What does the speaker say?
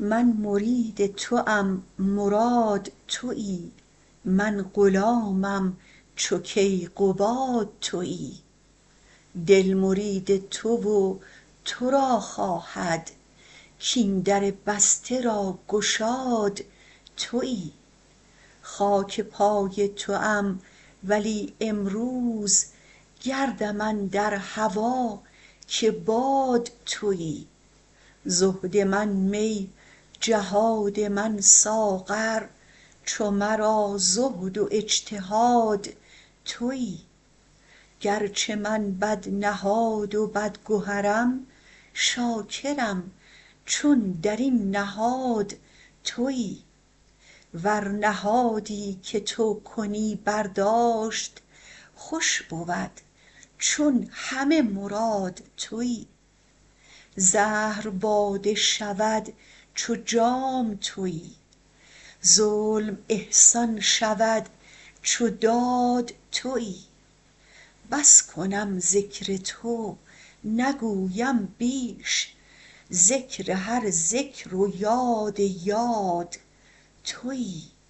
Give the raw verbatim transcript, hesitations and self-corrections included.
من مرید توام مراد تویی، من غلامم چو کیقباد تویی. دل مرید تو و تو را خواهد، کاین در بسته را گشاد تویی. خاک پای توام ولی امروز گردم اندر هوا که باد تویی. زهد من می جهاد من ساغر، چو مرا زهد و اجتهاد تویی. گرچه من بدنهاد و بدگهرم، شاکرم چون در این نهاد تویی. ور نهادی که تو کنی برداشت، خوش بود چون همه مراد تویی. زهر باده شود چو جام تویی، ظلم احسان شود چو داد تویی. بس کنم ذکر تو نگویم بیش، ذکر هر ذکر و یاد یاد تویی.